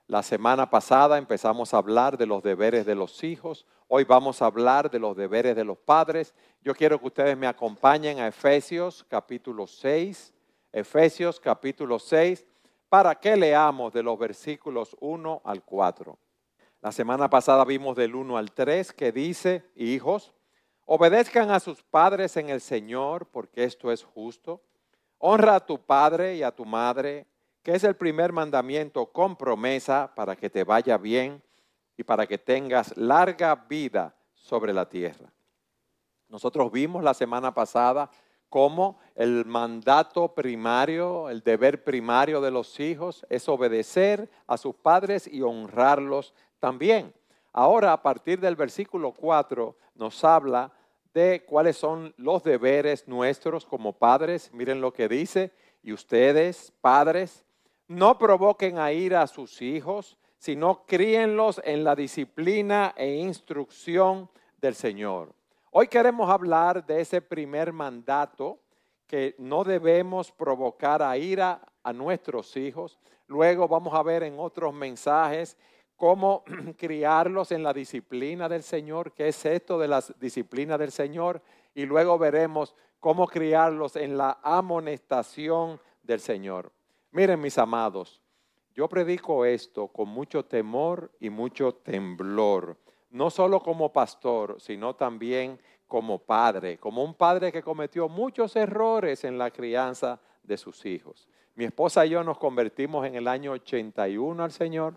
La semana pasada empezamos a hablar de los deberes de los hijos. Hoy vamos a hablar de los deberes de los padres. Yo quiero que ustedes me acompañen a Efesios capítulo 6. Efesios capítulo 6, para que leamos de los versículos 1 al 4. La semana pasada vimos del 1 al 3 que dice: hijos, obedezcan a sus padres en el Señor, porque esto es justo. Honra a tu padre y a tu madre, que es el primer mandamiento con promesa para que te vaya bien y para que tengas larga vida sobre la tierra. Nosotros vimos la semana pasada cómo el mandato primario, el deber primario de los hijos es obedecer a sus padres y honrarlos también. Ahora, a partir del versículo 4, nos habla de cuáles son los deberes nuestros como padres. Miren lo que dice: y ustedes, padres, no provoquen a ira a sus hijos, sino críenlos en la disciplina e instrucción del Señor. Hoy queremos hablar de ese primer mandato, que no debemos provocar a ira a nuestros hijos. Luego vamos a ver en otros mensajes cómo criarlos en la disciplina del Señor, qué es esto de la disciplina del Señor, y luego veremos cómo criarlos en la amonestación del Señor. Miren, mis amados, yo predico esto con mucho temor y mucho temblor, no solo como pastor, sino también como padre, como un padre que cometió muchos errores en la crianza de sus hijos. Mi esposa y yo nos convertimos en el año 81 al Señor.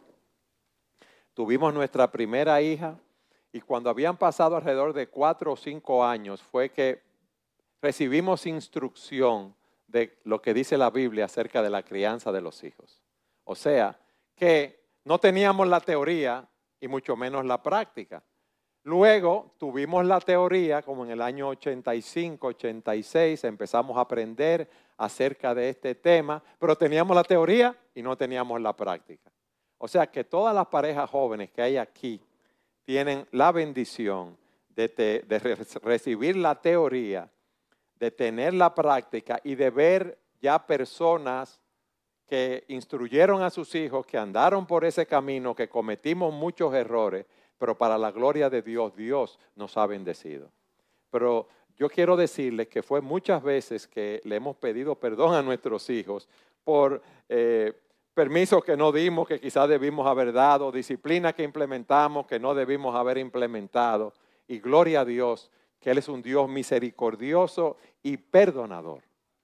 Tuvimos nuestra primera hija y cuando habían pasado alrededor de 4 o 5 años fue que recibimos instrucción de lo que dice la Biblia acerca de la crianza de los hijos. O sea, que no teníamos la teoría y mucho menos la práctica. Luego tuvimos la teoría, como en el año 85, 86, empezamos a aprender acerca de este tema, pero teníamos la teoría y no teníamos la práctica. O sea que todas las parejas jóvenes que hay aquí tienen la bendición de recibir la teoría, de tener la práctica y de ver ya personas que instruyeron a sus hijos, que andaron por ese camino, que cometimos muchos errores, pero para la gloria de Dios, Dios nos ha bendecido. Pero yo quiero decirles que fue muchas veces que le hemos pedido perdón a nuestros hijos por permisos que no dimos, que quizás debimos haber dado, disciplina que implementamos que no debimos haber implementado. Y gloria a Dios, que Él es un Dios misericordioso y perdonador.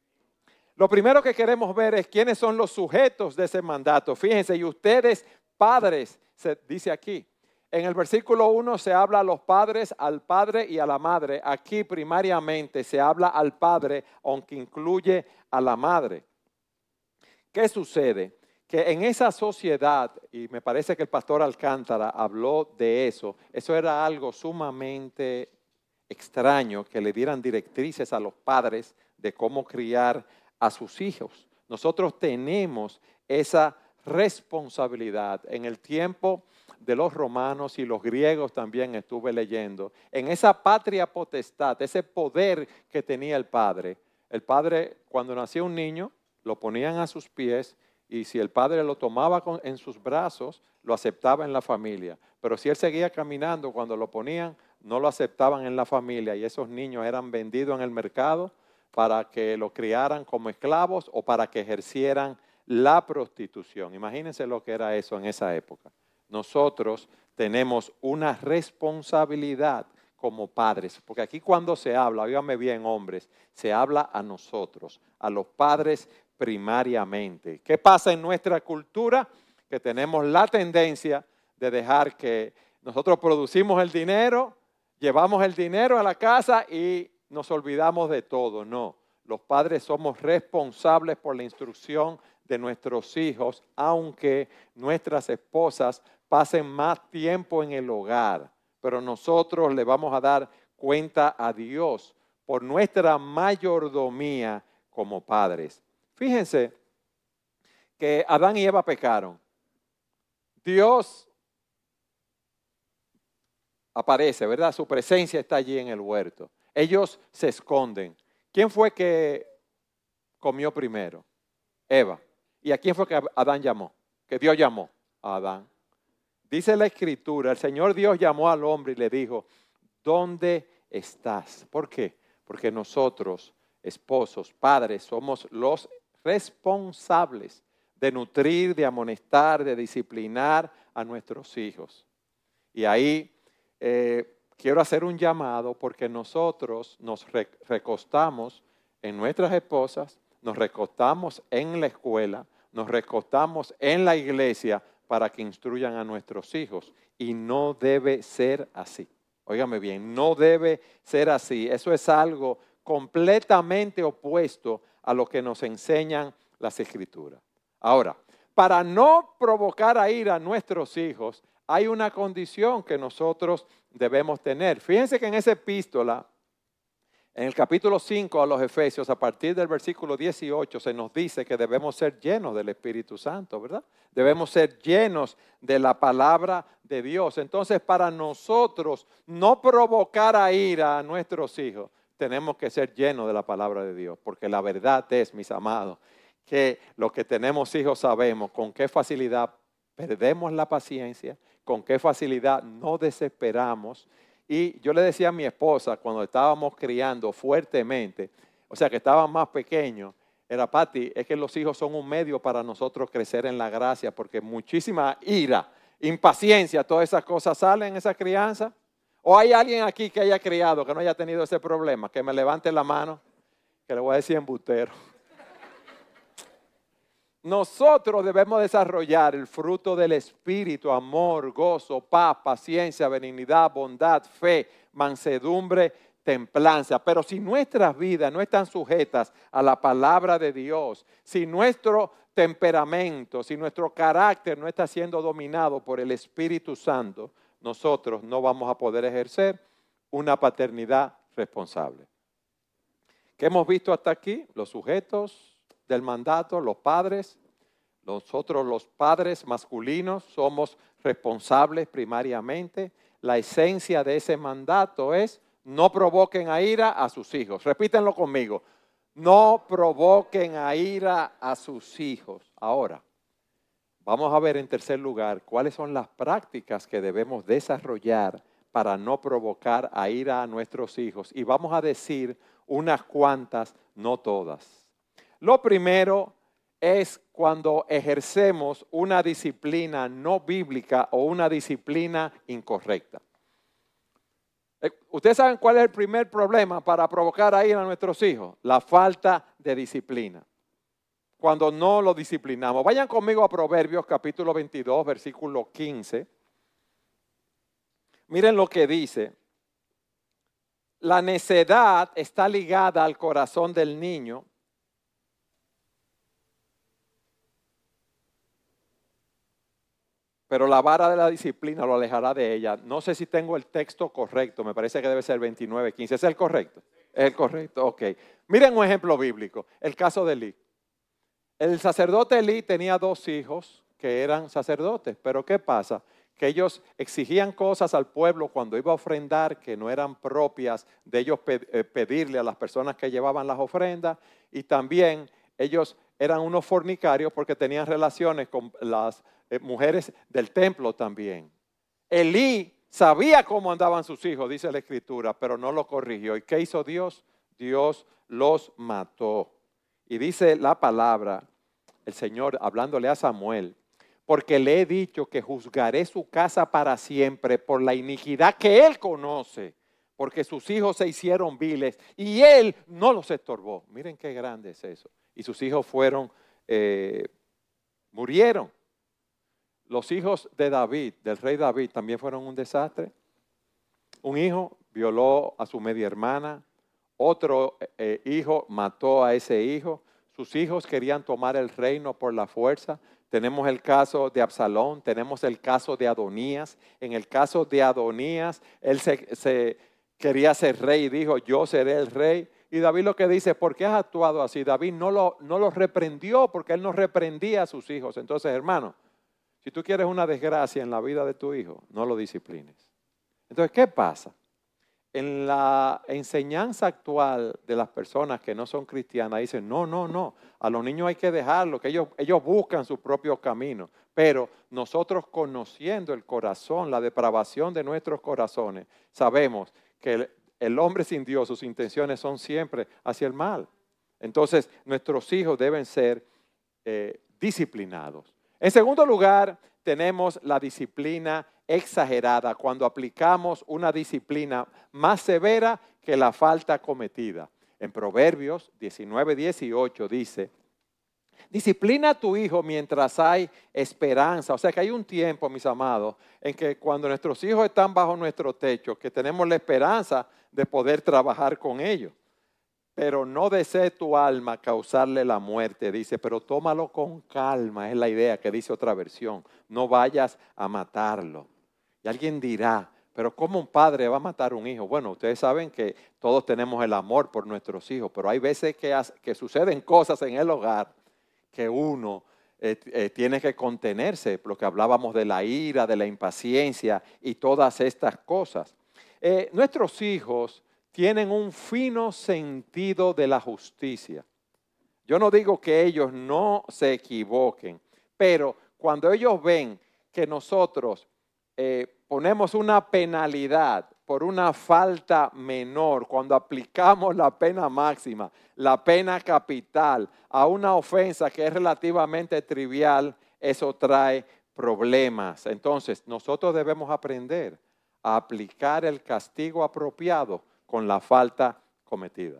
Lo primero que queremos ver es quiénes son los sujetos de ese mandato. Fíjense, y ustedes, padres, se dice aquí. En el versículo 1 se habla a los padres, al padre y a la madre. Aquí primariamente se habla al padre, aunque incluye a la madre. ¿Qué sucede? Que en esa sociedad, y me parece que el pastor Alcántara habló de eso era algo sumamente extraño, que le dieran directrices a los padres de cómo criar a sus hijos. Nosotros tenemos esa responsabilidad. En el tiempo de los romanos y los griegos también estuve leyendo, en esa patria potestad, ese poder que tenía el padre cuando nacía un niño, lo ponían a sus pies y si el padre lo tomaba en sus brazos, lo aceptaba en la familia. Pero si él seguía caminando, cuando lo ponían, no lo aceptaban en la familia y esos niños eran vendidos en el mercado para que lo criaran como esclavos o para que ejercieran la prostitución. Imagínense lo que era eso en esa época. Nosotros tenemos una responsabilidad como padres, porque aquí cuando se habla, óigame bien hombres, se habla a nosotros, a los padres primariamente. ¿Qué pasa en nuestra cultura? Que tenemos la tendencia de dejar que nosotros producimos el dinero, llevamos el dinero a la casa y nos olvidamos de todo. No, los padres somos responsables por la instrucción de nuestros hijos, aunque nuestras esposas pasen más tiempo en el hogar. Pero nosotros le vamos a dar cuenta a Dios por nuestra mayordomía como padres. Fíjense que Adán y Eva pecaron. Dios aparece, ¿verdad? Su presencia está allí en el huerto. Ellos se esconden. ¿Quién fue que comió primero? Eva. ¿Y a quién fue que Adán llamó? Que Dios llamó. a Adán. Dice la Escritura, el Señor Dios llamó al hombre y le dijo, ¿dónde estás? ¿Por qué? Porque nosotros, esposos, padres, somos los responsables de nutrir, de amonestar, de disciplinar a nuestros hijos. Y ahí quiero hacer un llamado porque nosotros nos recostamos en nuestras esposas, nos recostamos en la escuela, nos recostamos en la iglesia para que instruyan a nuestros hijos. Y no debe ser así. Óigame bien, no debe ser así. Eso es algo completamente opuesto a lo que nos enseñan las Escrituras. Ahora, para no provocar a ira a nuestros hijos, hay una condición que nosotros debemos tener. Fíjense que en esa epístola, en el capítulo 5 a los Efesios, a partir del versículo 18, se nos dice que debemos ser llenos del Espíritu Santo, ¿verdad? Debemos ser llenos de la palabra de Dios. Entonces, para nosotros no provocar a ira a nuestros hijos, tenemos que ser llenos de la palabra de Dios. Porque la verdad es, mis amados, que los que tenemos hijos sabemos con qué facilidad perdemos la paciencia, con qué facilidad no desesperamos. Y yo le decía a mi esposa cuando estábamos criando fuertemente, o sea que estaban más pequeños, era Pati, es que los hijos son un medio para nosotros crecer en la gracia, porque muchísima ira, impaciencia, todas esas cosas salen en esa crianza. ¿O hay alguien aquí que haya criado, que no haya tenido ese problema? Que me levante la mano, que le voy a decir embustero. Nosotros debemos desarrollar el fruto del Espíritu, amor, gozo, paz, paciencia, benignidad, bondad, fe, mansedumbre, templanza. Pero si nuestras vidas no están sujetas a la palabra de Dios, si nuestro temperamento, si nuestro carácter no está siendo dominado por el Espíritu Santo, nosotros no vamos a poder ejercer una paternidad responsable. ¿Qué hemos visto hasta aquí? Los sujetos del mandato, los padres. Nosotros los padres masculinos somos responsables primariamente. La esencia de ese mandato es no provoquen a ira a sus hijos. Repítenlo conmigo. No provoquen a ira a sus hijos. Ahora, vamos a ver en tercer lugar cuáles son las prácticas que debemos desarrollar para no provocar a ira a nuestros hijos. Y vamos a decir unas cuantas, no todas. Lo primero es cuando ejercemos una disciplina no bíblica o una disciplina incorrecta. ¿Ustedes saben cuál es el primer problema para provocar a ira a nuestros hijos? La falta de disciplina. Cuando no lo disciplinamos. Vayan conmigo a Proverbios capítulo 22, versículo 15. Miren lo que dice. La necedad está ligada al corazón del niño, pero la vara de la disciplina lo alejará de ella. No sé si tengo el texto correcto, me parece que debe ser 29:15. ¿Es el correcto? Es el correcto, ok. Miren un ejemplo bíblico, el caso de Elí. El sacerdote Elí tenía 2 hijos que eran sacerdotes, pero ¿qué pasa? Que ellos exigían cosas al pueblo cuando iba a ofrendar que no eran propias de ellos pedirle a las personas que llevaban las ofrendas, y también ellos eran unos fornicarios porque tenían relaciones con las mujeres del templo también. Elí sabía cómo andaban sus hijos, dice la Escritura, pero no lo corrigió. ¿Y qué hizo Dios? Dios los mató. Y dice la palabra, el Señor hablándole a Samuel, porque le he dicho que juzgaré su casa para siempre por la iniquidad que él conoce, porque sus hijos se hicieron viles y él no los estorbó. Miren qué grande es eso. Y sus hijos murieron. Los hijos de David, del rey David, también fueron un desastre. Un hijo violó a su media hermana, otro hijo mató a ese hijo. Sus hijos querían tomar el reino por la fuerza. Tenemos el caso de Absalón, tenemos el caso de Adonías. En el caso de Adonías, él se quería ser rey y dijo, yo seré el rey. Y David lo que dice, ¿por qué has actuado así? David no lo reprendió porque él no reprendía a sus hijos. Entonces, hermano, si tú quieres una desgracia en la vida de tu hijo, no lo disciplines. Entonces, ¿qué pasa? en la enseñanza actual de las personas que no son cristianas, dicen, no, a los niños hay que dejarlo, que ellos buscan su propio camino. Pero nosotros conociendo el corazón, la depravación de nuestros corazones, sabemos que el hombre sin Dios, sus intenciones son siempre hacia el mal. Entonces, nuestros hijos deben ser disciplinados. En segundo lugar, tenemos la disciplina exagerada, cuando aplicamos una disciplina más severa que la falta cometida. En Proverbios 19:18 dice, disciplina a tu hijo mientras hay esperanza. O sea que hay un tiempo, mis amados, en que cuando nuestros hijos están bajo nuestro techo, que tenemos la esperanza de poder trabajar con ellos. Pero no desee tu alma causarle la muerte, dice, pero tómalo con calma, es la idea que dice otra versión. No vayas a matarlo. Y alguien dirá, pero ¿cómo un padre va a matar a un hijo? Bueno, ustedes saben que todos tenemos el amor por nuestros hijos, pero hay veces que suceden cosas en el hogar que uno tiene que contenerse, lo que hablábamos de la ira, de la impaciencia y todas estas cosas. Nuestros hijos tienen un fino sentido de la justicia. Yo no digo que ellos no se equivoquen, pero cuando ellos ven que nosotros ponemos una penalidad por una falta menor, cuando aplicamos la pena máxima, la pena capital a una ofensa que es relativamente trivial, eso trae problemas. Entonces, nosotros debemos aprender a aplicar el castigo apropiado con la falta cometida.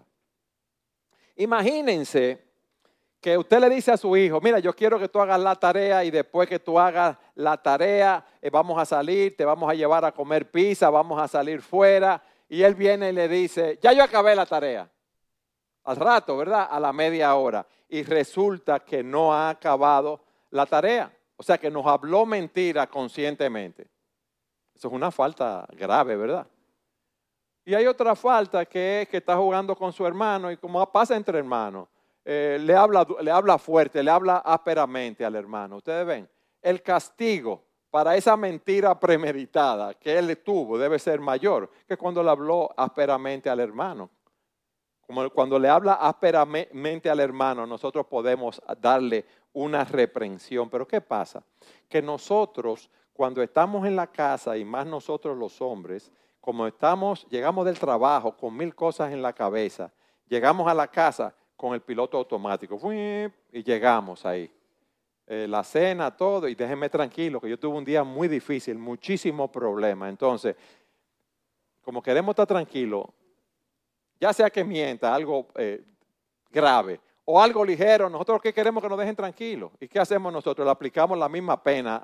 Imagínense que usted le dice a su hijo, mira, yo quiero que tú hagas la tarea y después que tú hagas la tarea vamos a salir, te vamos a llevar a comer pizza, vamos a salir fuera. Y él viene y le dice, ya yo acabé la tarea. Al rato, ¿verdad? A la media hora. Y resulta que no ha acabado la tarea. O sea que nos habló mentira conscientemente. Eso es una falta grave, ¿verdad? Y hay otra falta que es que está jugando con su hermano y como pasa entre hermanos, le habla fuerte, le habla ásperamente al hermano. Ustedes ven, el castigo para esa mentira premeditada que él tuvo debe ser mayor que cuando le habló ásperamente al hermano. Como cuando le habla ásperamente al hermano, nosotros podemos darle una reprensión. Pero ¿qué pasa? Que nosotros, cuando estamos en la casa, y más nosotros los hombres, como llegamos del trabajo con 1000 cosas en la cabeza, llegamos a la casa con el piloto automático y llegamos ahí. La cena, todo, y déjenme tranquilo, que yo tuve un día muy difícil, muchísimos problemas. Entonces, como queremos estar tranquilos, ya sea que mienta, algo grave, o algo ligero, nosotros ¿qué queremos? Que nos dejen tranquilos. ¿Y qué hacemos nosotros? Le aplicamos la misma pena,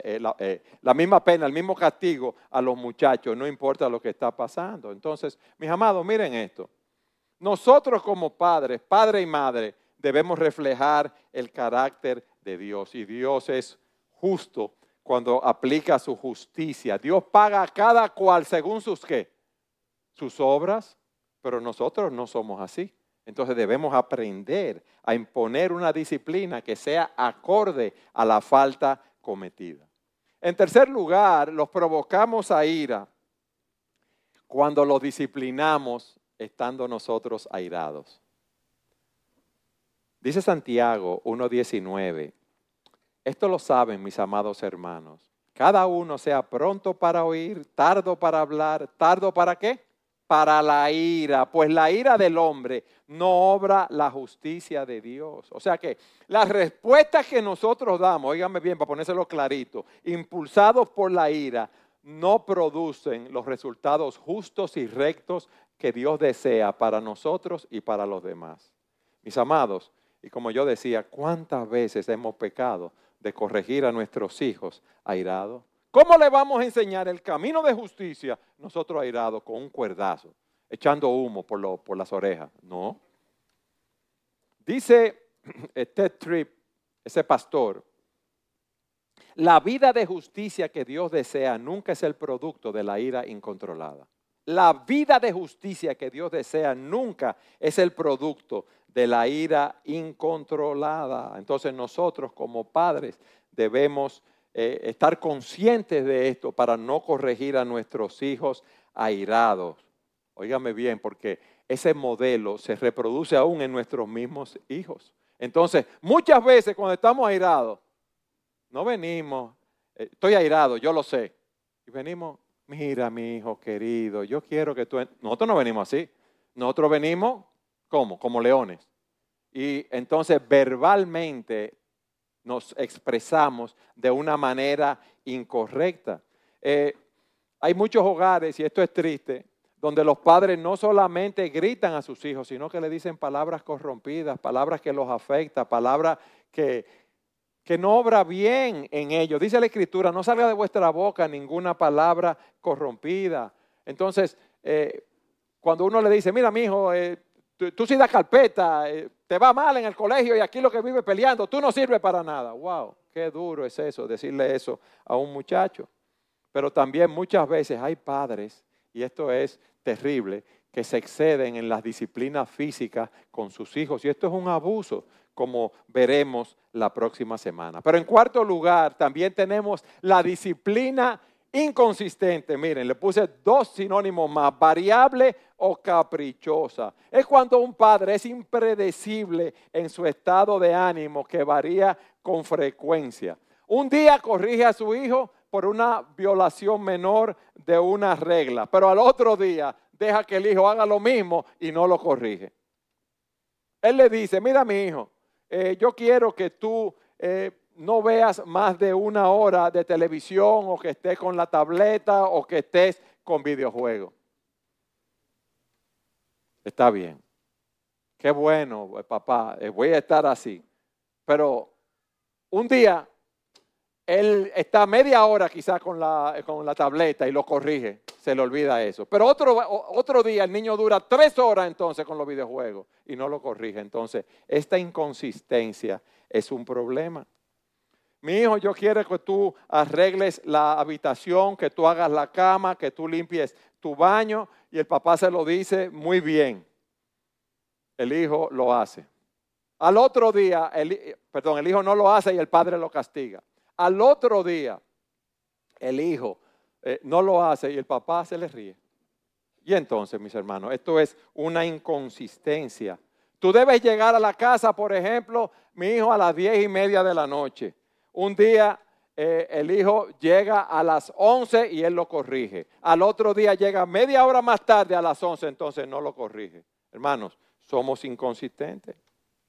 el mismo castigo a los muchachos, no importa lo que está pasando. Entonces, mis amados, miren esto. Nosotros como padres, padre y madre, debemos reflejar el carácter de Dios. Y Dios es justo cuando aplica su justicia. Dios paga a cada cual según sus ¿qué? Sus obras, pero nosotros no somos así. Entonces debemos aprender a imponer una disciplina que sea acorde a la falta cometida. En tercer lugar, los provocamos a ira cuando los disciplinamos estando nosotros airados. Dice Santiago 1:19, esto lo saben mis amados hermanos, cada uno sea pronto para oír, tardo para hablar, tardo ¿para qué? Para la ira, pues la ira del hombre no obra la justicia de Dios. O sea que las respuestas que nosotros damos, óigame bien para ponérselo clarito, impulsados por la ira, no producen los resultados justos y rectos que Dios desea para nosotros y para los demás. Mis amados, y como yo decía, ¿cuántas veces hemos pecado de corregir a nuestros hijos airados? ¿Cómo le vamos a enseñar el camino de justicia nosotros airados con un cuerdazo, echando humo por las orejas? No. Dice Ted Tripp, ese pastor, la vida de justicia que Dios desea nunca es el producto de la ira incontrolada. La vida de justicia que Dios desea nunca es el producto de la ira incontrolada. Entonces nosotros como padres debemos estar conscientes de esto para no corregir a nuestros hijos airados. Óigame bien, porque ese modelo se reproduce aún en nuestros mismos hijos. Entonces, muchas veces cuando estamos airados, no venimos, estoy airado, yo lo sé, y venimos, mira mi hijo querido, yo quiero que tú... Nosotros no venimos así, nosotros venimos, ¿cómo? Como leones. Y entonces verbalmente nos expresamos de una manera incorrecta. Hay muchos hogares, y esto es triste, donde los padres no solamente gritan a sus hijos, sino que le dicen palabras corrompidas, palabras que los afectan, palabras que no obra bien en ellos. Dice la Escritura, no salga de vuestra boca ninguna palabra corrompida. Entonces, cuando uno le dice, mira, mijo, tú sí das carpeta, te va mal en el colegio y aquí lo que vive peleando, tú no sirves para nada. Wow, qué duro es eso, decirle eso a un muchacho. Pero también muchas veces hay padres, y esto es terrible, que se exceden en las disciplinas físicas con sus hijos. Y esto es un abuso, como veremos la próxima semana. Pero en cuarto lugar, también tenemos la disciplina inconsistente. Miren, le puse dos sinónimos más, variable o caprichosa. Es cuando un padre es impredecible en su estado de ánimo, que varía con frecuencia. Un día corrige a su hijo por una violación menor de una regla, pero al otro día deja que el hijo haga lo mismo y no lo corrige. Él le dice, mira mi hijo, yo quiero que tú no veas más de 1 hora de televisión, o que estés con la tableta, o que estés con videojuegos. Está bien. Qué bueno, papá, voy a estar así. Pero un día él está media hora quizás con la tableta y lo corrige, se le olvida eso. Pero otro día el niño dura 3 horas entonces con los videojuegos y no lo corrige. Entonces, esta inconsistencia es un problema. Mi hijo, yo quiero que tú arregles la habitación, que tú hagas la cama, que tú limpies tu baño, y el papá se lo dice muy bien. El hijo lo hace. Al otro día, el hijo no lo hace y el padre lo castiga. Al otro día, el hijo no lo hace y el papá se le ríe. Y entonces, mis hermanos, esto es una inconsistencia. Tú debes llegar a la casa, por ejemplo, mi hijo, a las 10:30 de la noche. Un día el hijo llega a las 11 y él lo corrige. Al otro día llega media hora más tarde a las 11, entonces no lo corrige. Hermanos, somos inconsistentes.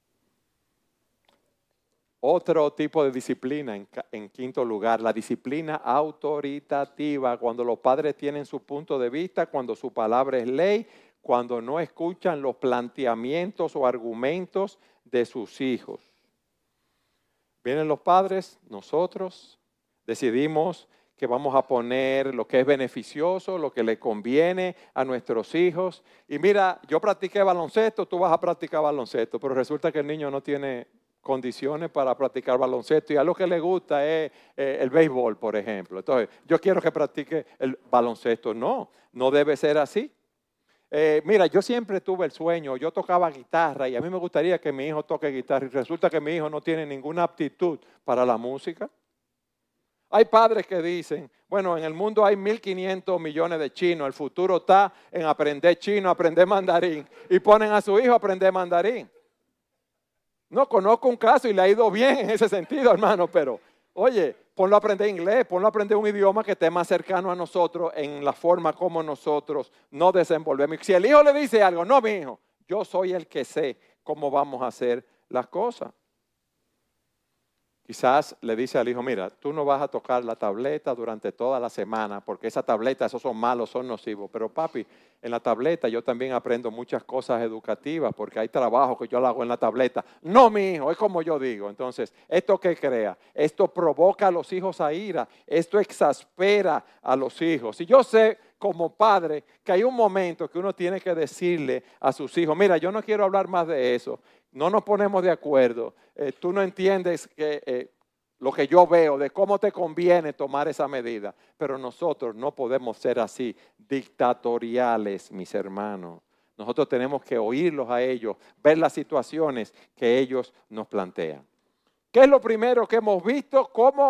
Otro tipo de disciplina, en quinto lugar, la disciplina autoritativa, cuando los padres tienen su punto de vista, cuando su palabra es ley, cuando no escuchan los planteamientos o argumentos de sus hijos. Vienen los padres, nosotros decidimos que vamos a poner lo que es beneficioso, lo que le conviene a nuestros hijos. Y mira, yo practiqué baloncesto, tú vas a practicar baloncesto, pero resulta que el niño no tiene condiciones para practicar baloncesto y a lo que le gusta es el béisbol, por ejemplo. Entonces, yo quiero que practique el baloncesto. No debe ser así. Mira, yo siempre tuve el sueño, yo tocaba guitarra y a mí me gustaría que mi hijo toque guitarra y resulta que mi hijo no tiene ninguna aptitud para la música. Hay padres que dicen, bueno, en el mundo hay 1.500 millones de chinos, el futuro está en aprender chino, aprender mandarín, y ponen a su hijo a aprender mandarín. No, conozco un caso y le ha ido bien en ese sentido, hermano, pero oye, ponlo a aprender inglés, ponlo a aprender un idioma que esté más cercano a nosotros en la forma como nosotros nos desenvolvemos. Si el hijo le dice algo, no, mi hijo, yo soy el que sé cómo vamos a hacer las cosas. Quizás le dice al hijo, mira, tú no vas a tocar la tableta durante toda la semana porque esa tableta, esos son malos, son nocivos. Pero papi, en la tableta yo también aprendo muchas cosas educativas porque hay trabajo que yo lo hago en la tableta. No, mi hijo, es como yo digo. Entonces, ¿esto qué crea? Esto provoca a los hijos a ira. Esto exaspera a los hijos. Y yo sé como padre que hay un momento que uno tiene que decirle a sus hijos, mira, yo no quiero hablar más de eso. No nos ponemos de acuerdo, tú no entiendes lo que yo veo de cómo te conviene tomar esa medida, pero nosotros no podemos ser así, dictatoriales, mis hermanos. Nosotros tenemos que oírlos a ellos, ver las situaciones que ellos nos plantean. ¿Qué es lo primero que hemos visto? Cómo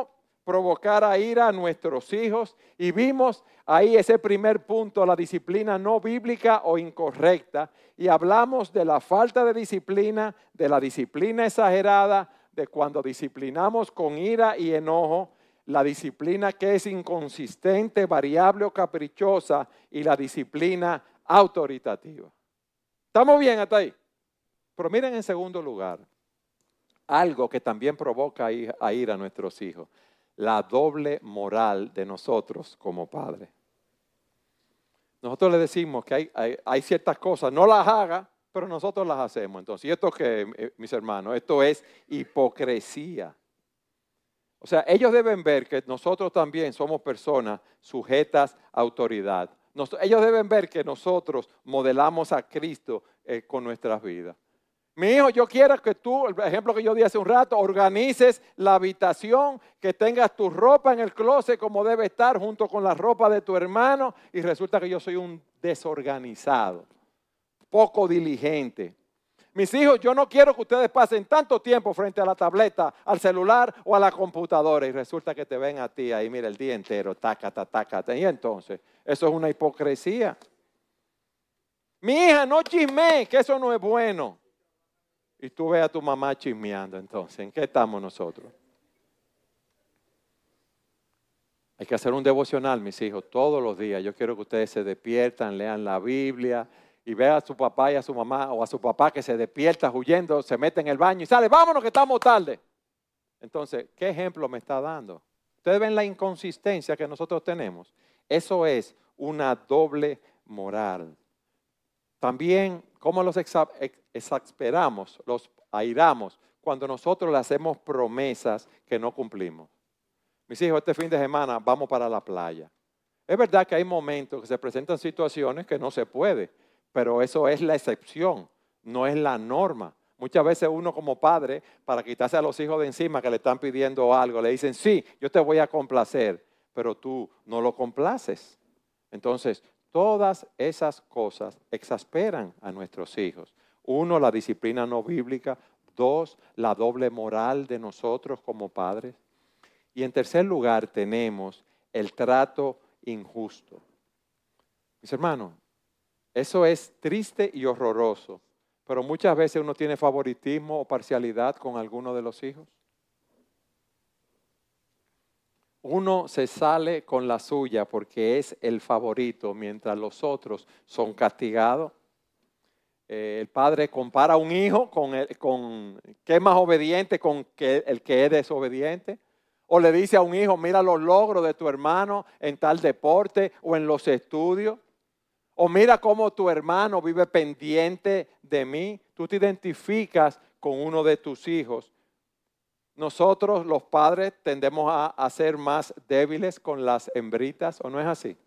provocar a ira a nuestros hijos y vimos ahí ese primer punto, la disciplina no bíblica o incorrecta, y hablamos de la falta de disciplina, de la disciplina exagerada, de cuando disciplinamos con ira y enojo, la disciplina que es inconsistente, variable o caprichosa y la disciplina autoritativa. ¿Estamos bien hasta ahí? Pero miren en segundo lugar, algo que también provoca a ira a nuestros hijos, la doble moral de nosotros como padres. Nosotros le decimos que hay ciertas cosas, no las haga, pero nosotros las hacemos. Entonces, ¿y esto qué, mis hermanos? Esto es hipocresía. O sea, ellos deben ver que nosotros también somos personas sujetas a autoridad. Ellos deben ver que nosotros modelamos a Cristo con nuestras vidas. Mi hijo, yo quiero que tú, el ejemplo que yo di hace un rato, organices la habitación, que tengas tu ropa en el closet como debe estar junto con la ropa de tu hermano, y resulta que yo soy un desorganizado, poco diligente. Mis hijos, yo no quiero que ustedes pasen tanto tiempo frente a la tableta, al celular o a la computadora, y resulta que te ven a ti ahí, mira, el día entero, tácata. Y entonces, eso es una hipocresía. Mi hija, no chisme, que eso no es bueno. Y tú ves a tu mamá chismeando, entonces, ¿en qué estamos nosotros? Hay que hacer un devocional, mis hijos, todos los días. Yo quiero que ustedes se despiertan, lean la Biblia y vean a su papá y a su mamá o a su papá que se despierta huyendo, se mete en el baño y sale, vámonos que estamos tarde. Entonces, ¿qué ejemplo me está dando? Ustedes ven la inconsistencia que nosotros tenemos. Eso es una doble moral. También, ¿cómo los exasperamos, los airamos cuando nosotros le hacemos promesas que no cumplimos? Mis hijos, este fin de semana vamos para la playa. Es verdad que hay momentos que se presentan situaciones que no se puede, pero eso es la excepción, no es la norma. Muchas veces uno como padre, para quitarse a los hijos de encima que le están pidiendo algo, le dicen, sí, yo te voy a complacer, pero tú no lo complaces. Entonces, todas esas cosas exasperan a nuestros hijos. Uno, la disciplina no bíblica. Dos, la doble moral de nosotros como padres. Y en tercer lugar tenemos el trato injusto. Mis hermanos, eso es triste y horroroso, pero muchas veces uno tiene favoritismo o parcialidad con alguno de los hijos. Uno se sale con la suya porque es el favorito, mientras los otros son castigados. El padre compara a un hijo con que es más obediente con el que es desobediente. O le dice a un hijo, mira los logros de tu hermano en tal deporte o en los estudios. O mira cómo tu hermano vive pendiente de mí. Tú te identificas con uno de tus hijos. Nosotros los padres tendemos a ser más débiles con las hembritas, ¿o no es así?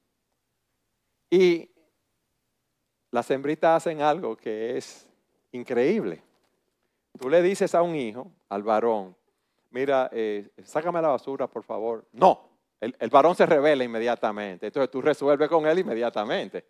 Y las hembritas hacen algo que es increíble. Tú le dices a un hijo, al varón, mira, sácame la basura, por favor. No, el varón se rebela inmediatamente. Entonces tú resuelves con él inmediatamente.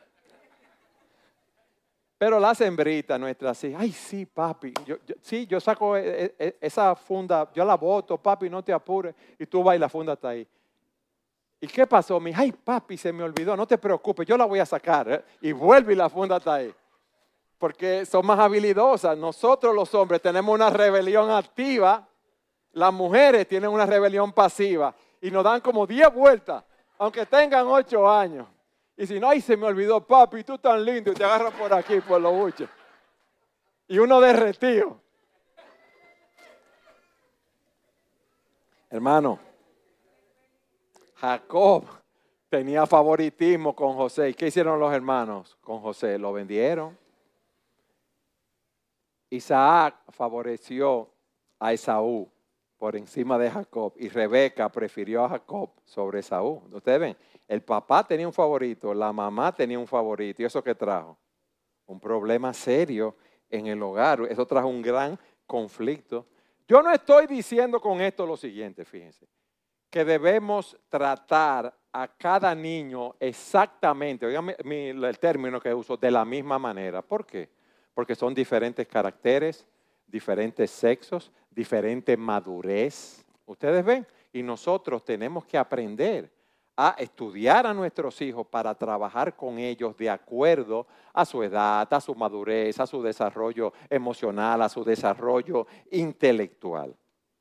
Pero las hembritas nuestras, sí, ay sí, papi, yo saco esa funda, yo la boto, papi, no te apures. Y tú vas y la funda está ahí. ¿Y qué pasó? Mi hija, ay papi, se me olvidó, no te preocupes, yo la voy a sacar. Y vuelve y la funda está ahí. Porque son más habilidosas. Nosotros los hombres tenemos una rebelión activa, las mujeres tienen una rebelión pasiva. Y nos dan como 10 vueltas, aunque tengan 8 años. Y si no, ay, se me olvidó, papi, tú tan lindo, y te agarras por aquí, por los buches. Y uno derretido. Hermano, Jacob tenía favoritismo con José. ¿Y qué hicieron los hermanos con José? Lo vendieron. Isaac favoreció a Esaú por encima de Jacob y Rebeca prefirió a Jacob sobre Esaú. Ustedes ven, el papá tenía un favorito, la mamá tenía un favorito. ¿Y eso qué trajo? Un problema serio en el hogar. Eso trajo un gran conflicto. Yo no estoy diciendo con esto lo siguiente, fíjense, que debemos tratar a cada niño exactamente, oigan el término que uso, de la misma manera. ¿Por qué? Porque son diferentes caracteres, diferentes sexos, diferente madurez. Ustedes ven y nosotros tenemos que aprender a estudiar a nuestros hijos para trabajar con ellos de acuerdo a su edad, a su madurez, a su desarrollo emocional, a su desarrollo intelectual.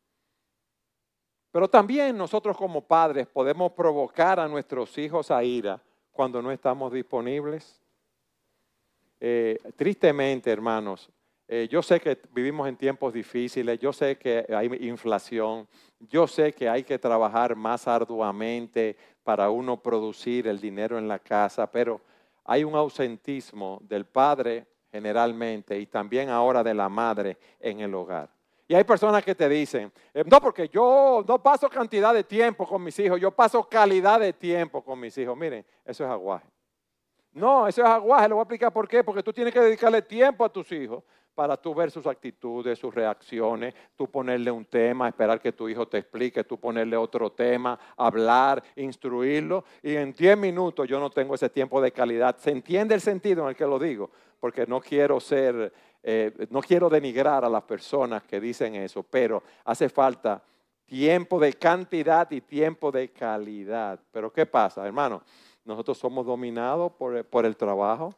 Pero también nosotros como padres podemos provocar a nuestros hijos a ira cuando no estamos disponibles. Tristemente, hermanos, yo sé que vivimos en tiempos difíciles, yo sé que hay inflación, yo sé que hay que trabajar más arduamente para uno producir el dinero en la casa, pero hay un ausentismo del padre generalmente y también ahora de la madre en el hogar. Y hay personas que te dicen, no, porque yo no paso cantidad de tiempo con mis hijos, yo paso calidad de tiempo con mis hijos. Miren, eso es aguaje. No, eso es aguaje, le voy a explicar por qué, porque tú tienes que dedicarle tiempo a tus hijos para tú ver sus actitudes, sus reacciones, tú ponerle un tema, esperar que tu hijo te explique, tú ponerle otro tema, hablar, instruirlo, y en 10 minutos yo no tengo ese tiempo de calidad. ¿Se entiende el sentido en el que lo digo? Porque no quiero no quiero denigrar a las personas que dicen eso, pero hace falta tiempo de cantidad y tiempo de calidad. Pero ¿qué pasa, hermano? Nosotros somos dominados por el trabajo.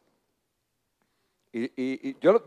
Y yo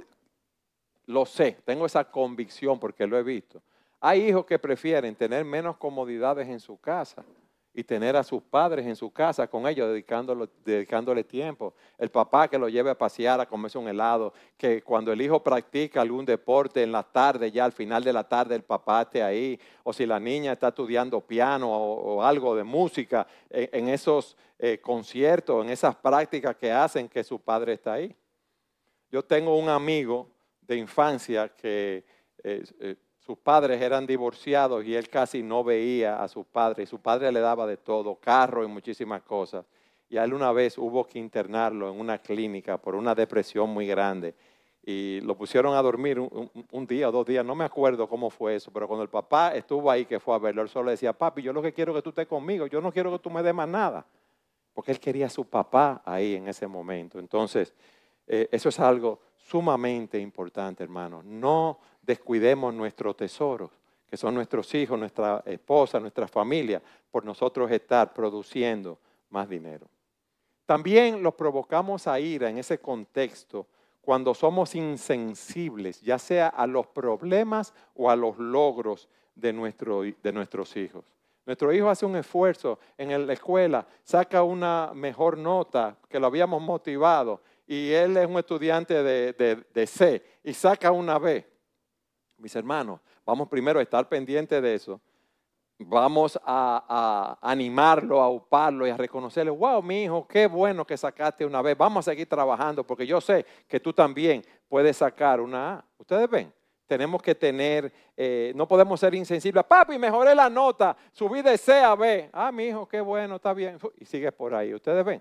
lo sé, tengo esa convicción porque lo he visto. Hay hijos que prefieren tener menos comodidades en su casa y tener a sus padres en su casa con ellos, dedicándole tiempo. El papá que lo lleve a pasear, a comerse un helado, que cuando el hijo practica algún deporte en la tarde, ya al final de la tarde el papá esté ahí, o si la niña está estudiando piano o algo de música, en esos conciertos, en esas prácticas que hacen que su padre está ahí. Yo tengo un amigo de infancia que sus padres eran divorciados y él casi no veía a sus padres. Su padre le daba de todo, carro y muchísimas cosas. Y a él una vez hubo que internarlo en una clínica por una depresión muy grande. Y lo pusieron a dormir un día o 2 días, no me acuerdo cómo fue eso, pero cuando el papá estuvo ahí, que fue a verlo, él solo decía, papi, yo lo que quiero es que tú estés conmigo, yo no quiero que tú me des más nada. Porque él quería a su papá ahí en ese momento. Entonces, eso es algo sumamente importante, hermanos. No descuidemos nuestros tesoros, que son nuestros hijos, nuestra esposa, nuestra familia, por nosotros estar produciendo más dinero. También los provocamos a ira en ese contexto cuando somos insensibles, ya sea a los problemas o a los logros de nuestros hijos. Nuestro hijo hace un esfuerzo en la escuela, saca una mejor nota que lo habíamos motivado y él es un estudiante de C y saca una B. Mis hermanos, vamos primero a estar pendientes de eso. Vamos a animarlo, a uparlo y a reconocerle, wow, mi hijo, qué bueno que sacaste una B. Vamos a seguir trabajando porque yo sé que tú también puedes sacar una A. Ustedes ven, tenemos que tener, no podemos ser insensibles. Papi, mejoré la nota, subí de C a B. Ah, mi hijo, qué bueno, está bien. Y sigues por ahí, ustedes ven.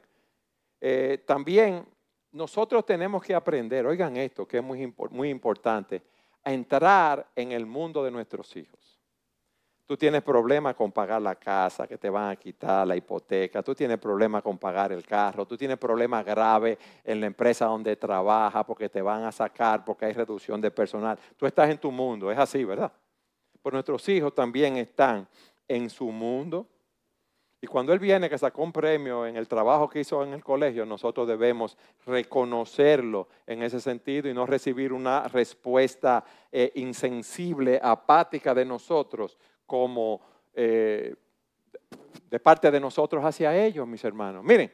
También nosotros tenemos que aprender, oigan esto, que es muy importante, a entrar en el mundo de nuestros hijos. Tú tienes problemas con pagar la casa, que te van a quitar la hipoteca. Tú tienes problemas con pagar el carro. Tú tienes problemas graves en la empresa donde trabajas porque te van a sacar, porque hay reducción de personal. Tú estás en tu mundo, es así, ¿verdad? Pero nuestros hijos también están en su mundo. Y cuando él viene que sacó un premio en el trabajo que hizo en el colegio, nosotros debemos reconocerlo en ese sentido y no recibir una respuesta insensible, apática de nosotros, como de parte de nosotros hacia ellos, mis hermanos. Miren,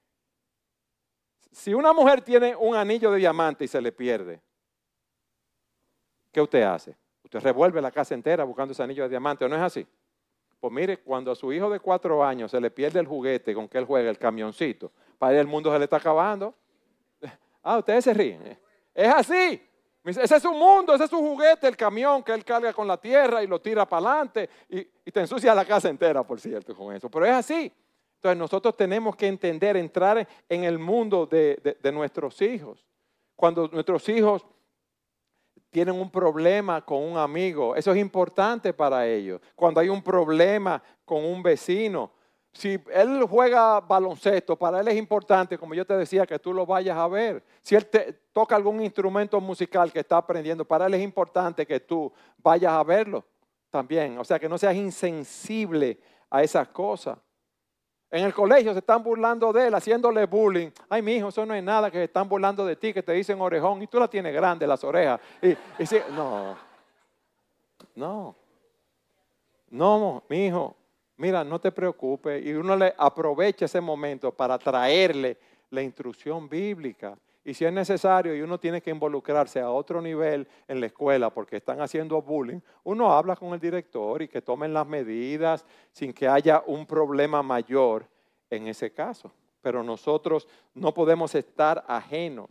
si una mujer tiene un anillo de diamante y se le pierde, ¿qué usted hace? Usted revuelve la casa entera buscando ese anillo de diamante, ¿o no es así? Pues mire, cuando a su hijo de 4 años se le pierde el juguete con que él juega, el camioncito, para él el mundo se le está acabando. Ah, ustedes se ríen. Es así. Ese es su mundo, ese es su juguete, el camión que él carga con la tierra y lo tira para adelante y te ensucia la casa entera, por cierto, con eso. Pero es así. Entonces nosotros tenemos que entender, entrar en el mundo de nuestros hijos. Cuando nuestros hijos tienen un problema con un amigo, eso es importante para ellos. Cuando hay un problema con un vecino, si él juega baloncesto, para él es importante, como yo te decía, que tú lo vayas a ver. Si él toca algún instrumento musical que está aprendiendo, para él es importante que tú vayas a verlo. también. O sea, que no seas insensible a esas cosas. En el colegio se están burlando de él, haciéndole bullying. Ay, mi hijo, eso no es nada, que se están burlando de ti, que te dicen orejón y tú la tienes grande, las orejas. Y sí, no, mi hijo, mira, no te preocupes. Y uno le aprovecha ese momento para traerle la instrucción bíblica. Y si es necesario y uno tiene que involucrarse a otro nivel en la escuela porque están haciendo bullying, uno habla con el director y que tomen las medidas sin que haya un problema mayor en ese caso. Pero nosotros no podemos estar ajenos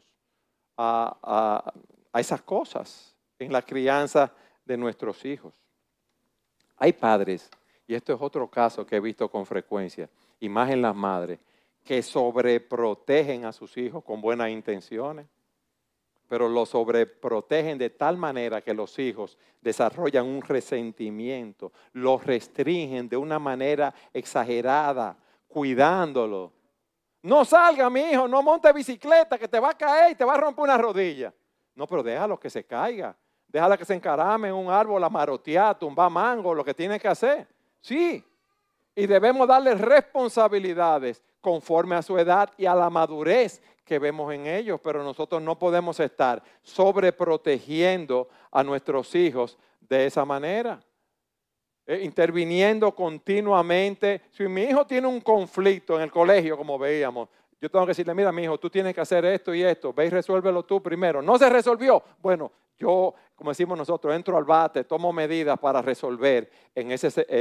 a esas cosas en la crianza de nuestros hijos. Hay padres, y esto es otro caso que he visto con frecuencia, y más en las madres, que sobreprotegen a sus hijos con buenas intenciones, pero los sobreprotegen de tal manera que los hijos desarrollan un resentimiento, los restringen de una manera exagerada, cuidándolo. No salga, mi hijo, no monte bicicleta, que te va a caer y te va a romper una rodilla. No, pero déjalo que se caiga. Déjala que se encarame en un árbol a marotear, tumbar mango, lo que tiene que hacer. Sí, y debemos darle responsabilidades conforme a su edad y a la madurez que vemos en ellos, pero nosotros no podemos estar sobreprotegiendo a nuestros hijos de esa manera. Interviniendo continuamente. Si mi hijo tiene un conflicto en el colegio, como veíamos, yo tengo que decirle, mira, mi hijo, tú tienes que hacer esto y esto, ve y resuélvelo tú primero. ¿No se resolvió? Bueno, yo, como decimos nosotros, entro al bate, tomo medidas para resolver en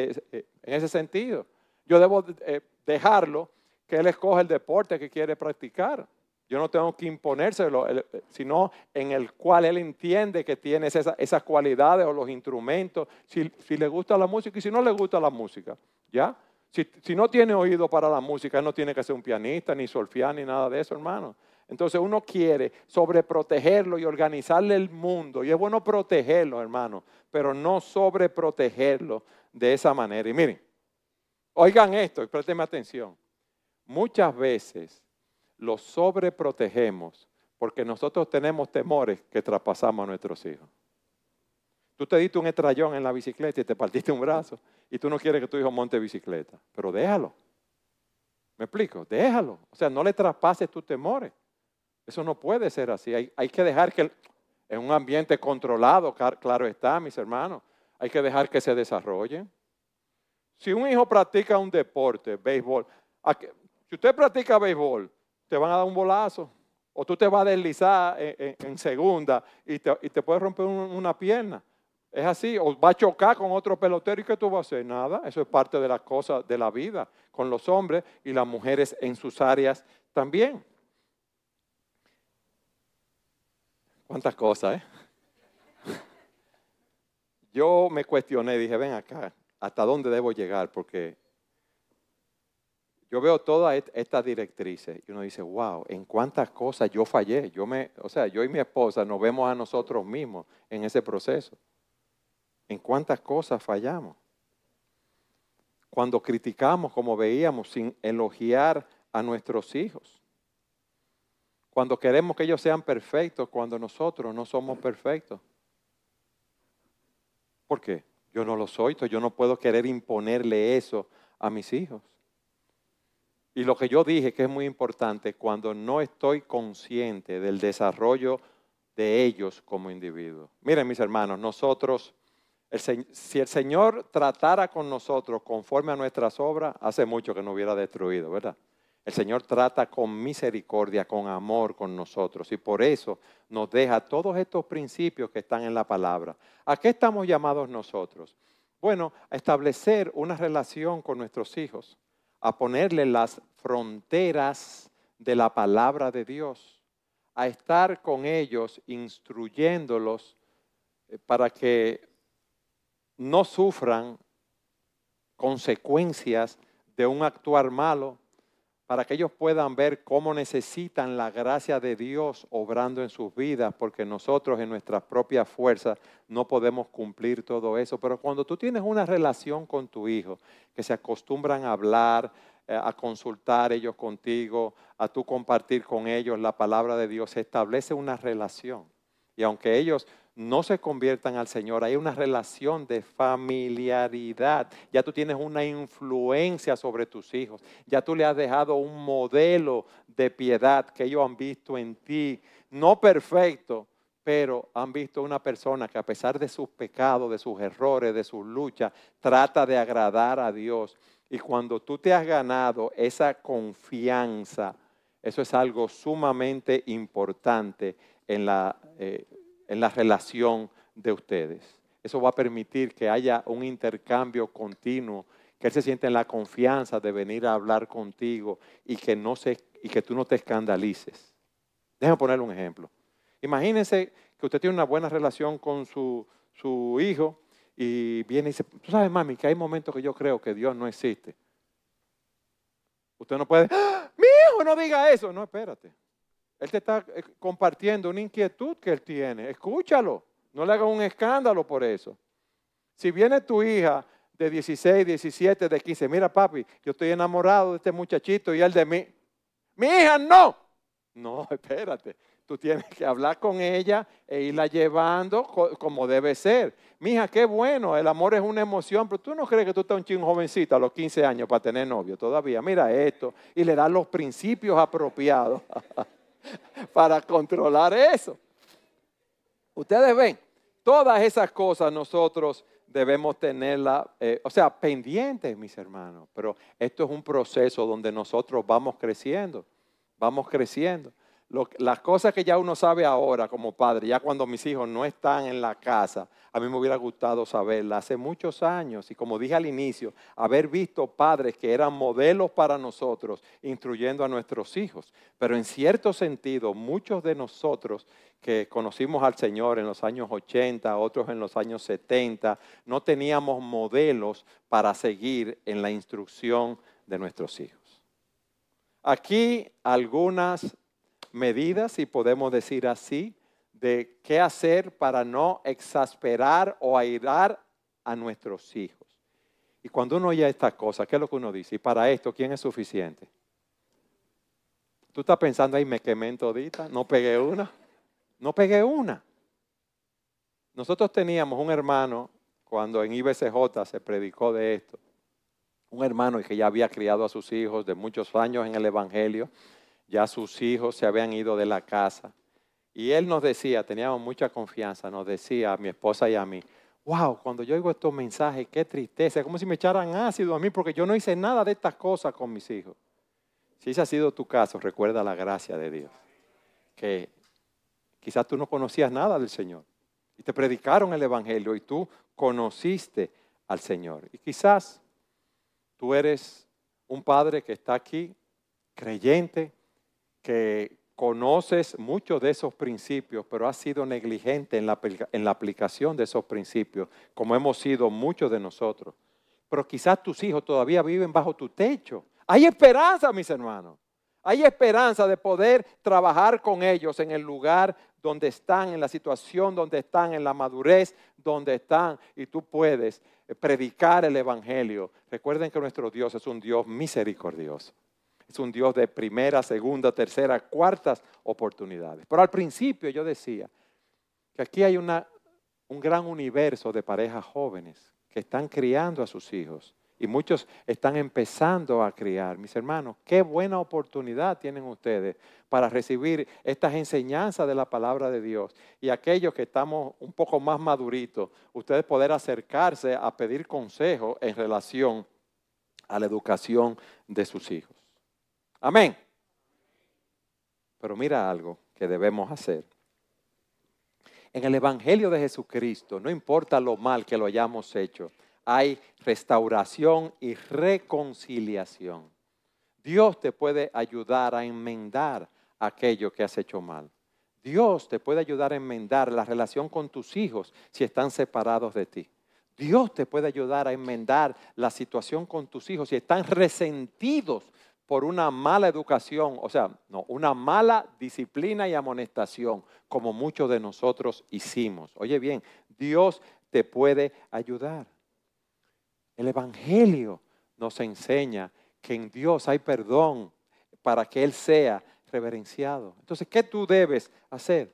ese sentido. Yo debo dejarlo que él escoja el deporte que quiere practicar. Yo no tengo que imponérselo, sino en el cual él entiende que tiene esas cualidades o los instrumentos, si le gusta la música y si no le gusta la música, ¿ya? Si no tiene oído para la música, él no tiene que ser un pianista, ni solfear, ni nada de eso, hermano. Entonces uno quiere sobreprotegerlo y organizarle el mundo, y es bueno protegerlo, hermano, pero no sobreprotegerlo de esa manera. Y miren, oigan esto y préstenme atención. Muchas veces los sobreprotegemos porque nosotros tenemos temores que traspasamos a nuestros hijos. Tú te diste un estrellón en la bicicleta y te partiste un brazo y tú no quieres que tu hijo monte bicicleta, pero déjalo. ¿Me explico? Déjalo. O sea, no le traspases tus temores. Eso no puede ser así. Hay que dejar que en un ambiente controlado, claro está, mis hermanos, hay que dejar que se desarrollen. Si un hijo practica un deporte, béisbol, si usted practica béisbol, te van a dar un bolazo o tú te vas a deslizar en segunda y te puedes romper una pierna. Es así, o va a chocar con otro pelotero y ¿qué tú vas a hacer? Nada, eso es parte de las cosas de la vida con los hombres y las mujeres en sus áreas también. ¿Cuántas cosas, Yo me cuestioné, dije, ven acá, ¿hasta dónde debo llegar? Porque yo veo todas estas directrices y uno dice, wow, en cuántas cosas yo fallé. Yo y mi esposa nos vemos a nosotros mismos en ese proceso. En cuántas cosas fallamos. Cuando criticamos, como veíamos, sin elogiar a nuestros hijos. Cuando queremos que ellos sean perfectos, cuando nosotros no somos perfectos. ¿Por qué? Yo no lo soy, yo no puedo querer imponerle eso a mis hijos. Y lo que yo dije que es muy importante, cuando no estoy consciente del desarrollo de ellos como individuos. Miren, mis hermanos, nosotros, si el Señor tratara con nosotros conforme a nuestras obras, hace mucho que nos hubiera destruido, ¿verdad? El Señor trata con misericordia, con amor con nosotros y por eso nos deja todos estos principios que están en la palabra. ¿A qué estamos llamados nosotros? Bueno, a establecer una relación con nuestros hijos, a ponerle las fronteras de la palabra de Dios, a estar con ellos instruyéndolos para que no sufran consecuencias de un actuar malo, para que ellos puedan ver cómo necesitan la gracia de Dios obrando en sus vidas, porque nosotros en nuestras propias fuerzas no podemos cumplir todo eso. Pero cuando tú tienes una relación con tu hijo, que se acostumbran a hablar, a consultar ellos contigo, a tú compartir con ellos la palabra de Dios, se establece una relación. Y aunque ellos no se conviertan al Señor. Hay una relación de familiaridad. Ya tú tienes una influencia sobre tus hijos. Ya tú le has dejado un modelo de piedad que ellos han visto en ti. No perfecto, pero han visto una persona que a pesar de sus pecados, de sus errores, de sus luchas, trata de agradar a Dios. Y cuando tú te has ganado esa confianza, eso es algo sumamente importante en la relación de ustedes. Eso va a permitir que haya un intercambio continuo, que él se siente en la confianza de venir a hablar contigo y que tú no te escandalices. Déjame ponerle un ejemplo. Imagínense que usted tiene una buena relación con su hijo y viene y dice, tú sabes, mami, que hay momentos que yo creo que Dios no existe. Usted no puede, ¡ah, mi hijo, no diga eso! No, espérate. Él te está compartiendo una inquietud que él tiene. Escúchalo. No le hagas un escándalo por eso. Si viene tu hija de 16, 17, de 15, mira papi, yo estoy enamorado de este muchachito y él de mí. Mi hija no. No, espérate. Tú tienes que hablar con ella e irla llevando como debe ser. Mija, qué bueno, el amor es una emoción, pero tú no crees que tú estás un chingo jovencito a los 15 años para tener novio todavía. Mira esto. Y le das los principios apropiados para controlar eso. Ustedes ven, todas esas cosas nosotros debemos tenerlas, pendientes, mis hermanos. Pero esto es un proceso donde nosotros vamos creciendo. Las cosas que ya uno sabe ahora como padre, ya cuando mis hijos no están en la casa, a mí me hubiera gustado saberlas hace muchos años. Y como dije al inicio, haber visto padres que eran modelos para nosotros, instruyendo a nuestros hijos. Pero en cierto sentido, muchos de nosotros que conocimos al Señor en los años 80, otros en los años 70, no teníamos modelos para seguir en la instrucción de nuestros hijos. Aquí algunas medidas, si podemos decir así, de qué hacer para no exasperar o airar a nuestros hijos. Y cuando uno oye estas cosas, ¿qué es lo que uno dice? Y para esto, ¿quién es suficiente? Tú estás pensando, ahí me quemé en todita, no pegué una. Nosotros teníamos un hermano, cuando en IBCJ se predicó de esto, un hermano que ya había criado a sus hijos de muchos años en el Evangelio. Ya sus hijos se habían ido de la casa. Y él nos decía, teníamos mucha confianza, nos decía a mi esposa y a mí, wow, cuando yo oigo estos mensajes, qué tristeza, es como si me echaran ácido a mí porque yo no hice nada de estas cosas con mis hijos. Si ese ha sido tu caso, recuerda la gracia de Dios. Que quizás tú no conocías nada del Señor y te predicaron el Evangelio y tú conociste al Señor. Y quizás tú eres un padre que está aquí, creyente, que conoces muchos de esos principios, pero has sido negligente en la aplicación de esos principios, como hemos sido muchos de nosotros. Pero quizás tus hijos todavía viven bajo tu techo. Hay esperanza, mis hermanos. Hay esperanza de poder trabajar con ellos en el lugar donde están, en la situación donde están, en la madurez donde están, y tú puedes predicar el Evangelio. Recuerden que nuestro Dios es un Dios misericordioso. Es un Dios de primera, segunda, tercera, cuartas oportunidades. Pero al principio yo decía que aquí hay un gran universo de parejas jóvenes que están criando a sus hijos. Y muchos están empezando a criar. Mis hermanos, qué buena oportunidad tienen ustedes para recibir estas enseñanzas de la palabra de Dios. Y aquellos que estamos un poco más maduritos, ustedes poder acercarse a pedir consejo en relación a la educación de sus hijos. Amén. Pero mira algo que debemos hacer. En el Evangelio de Jesucristo, no importa lo mal que lo hayamos hecho, hay restauración y reconciliación. Dios te puede ayudar a enmendar aquello que has hecho mal. Dios te puede ayudar a enmendar la relación con tus hijos si están separados de ti. Dios te puede ayudar a enmendar la situación con tus hijos si están resentidos por una mala educación, una mala disciplina y amonestación, como muchos de nosotros hicimos. Oye bien, Dios te puede ayudar. El Evangelio nos enseña que en Dios hay perdón para que Él sea reverenciado. Entonces, ¿qué tú debes hacer?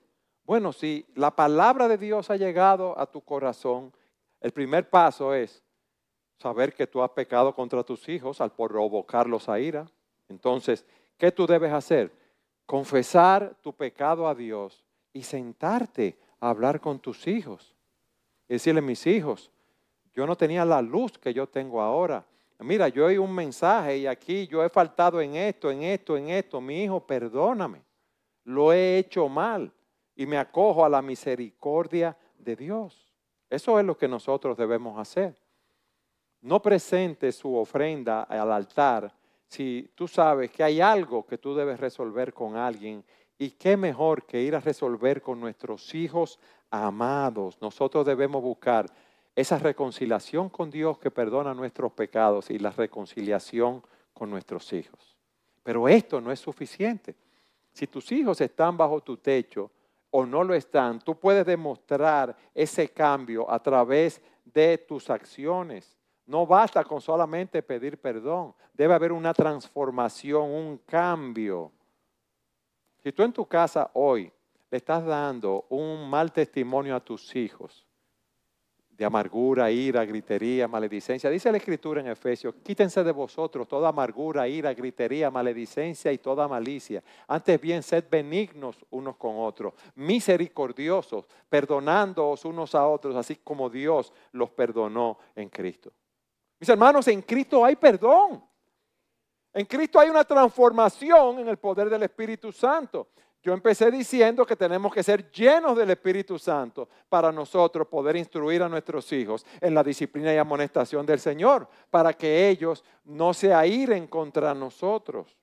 Bueno, si la palabra de Dios ha llegado a tu corazón, el primer paso es saber que tú has pecado contra tus hijos al provocarlos a ira. Entonces, ¿qué tú debes hacer? Confesar tu pecado a Dios y sentarte a hablar con tus hijos. Y decirle, mis hijos, yo no tenía la luz que yo tengo ahora. Mira, yo oí un mensaje y aquí yo he faltado en esto, en esto, en esto. Mi hijo, perdóname. Lo he hecho mal y me acojo a la misericordia de Dios. Eso es lo que nosotros debemos hacer. No presentes su ofrenda al altar si tú sabes que hay algo que tú debes resolver con alguien. Y qué mejor que ir a resolver con nuestros hijos amados. Nosotros debemos buscar esa reconciliación con Dios que perdona nuestros pecados y la reconciliación con nuestros hijos. Pero esto no es suficiente. Si tus hijos están bajo tu techo o no lo están, tú puedes demostrar ese cambio a través de tus acciones. No basta con solamente pedir perdón. Debe haber una transformación, un cambio. Si tú en tu casa hoy le estás dando un mal testimonio a tus hijos, de amargura, ira, gritería, maledicencia. Dice la Escritura en Efesios, quítense de vosotros toda amargura, ira, gritería, maledicencia y toda malicia. Antes bien, sed benignos unos con otros, misericordiosos, perdonándoos unos a otros, así como Dios los perdonó en Cristo. Mis hermanos, en Cristo hay perdón. En Cristo hay una transformación en el poder del Espíritu Santo. Yo empecé diciendo que tenemos que ser llenos del Espíritu Santo para nosotros poder instruir a nuestros hijos en la disciplina y amonestación del Señor, para que ellos no se airen contra nosotros.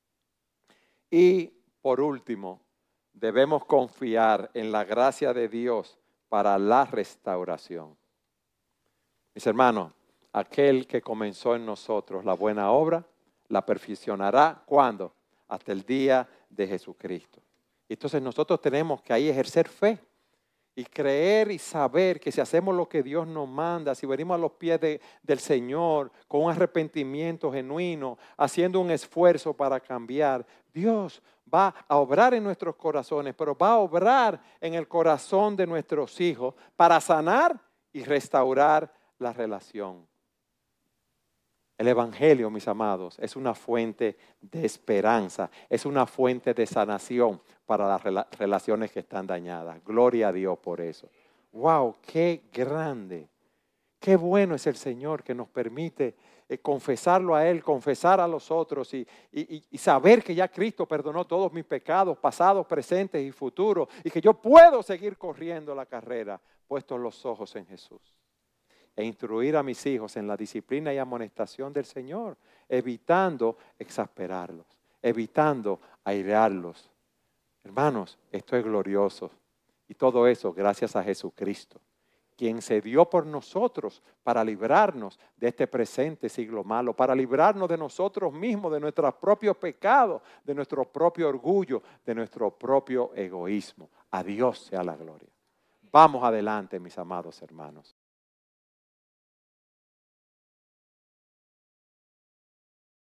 Y por último, debemos confiar en la gracia de Dios para la restauración. Mis hermanos, aquel que comenzó en nosotros la buena obra, la perfeccionará, ¿cuándo? Hasta el día de Jesucristo. Entonces nosotros tenemos que ahí ejercer fe y creer y saber que si hacemos lo que Dios nos manda, si venimos a los pies del Señor con un arrepentimiento genuino, haciendo un esfuerzo para cambiar, Dios va a obrar en nuestros corazones, pero va a obrar en el corazón de nuestros hijos para sanar y restaurar la relación. El Evangelio, mis amados, es una fuente de esperanza, es una fuente de sanación para las relaciones que están dañadas. Gloria a Dios por eso. ¡Wow! ¡Qué grande! ¡Qué bueno es el Señor que nos permite confesarlo a Él, confesar a los otros y saber que ya Cristo perdonó todos mis pecados, pasados, presentes y futuros, y que yo puedo seguir corriendo la carrera, puestos los ojos en Jesús. E instruir a mis hijos en la disciplina y amonestación del Señor, evitando exasperarlos, evitando airearlos. Hermanos, esto es glorioso. Y todo eso gracias a Jesucristo, quien se dio por nosotros para librarnos de este presente siglo malo, para librarnos de nosotros mismos, de nuestros propios pecados, de nuestro propio orgullo, de nuestro propio egoísmo. A Dios sea la gloria. Vamos adelante, mis amados hermanos.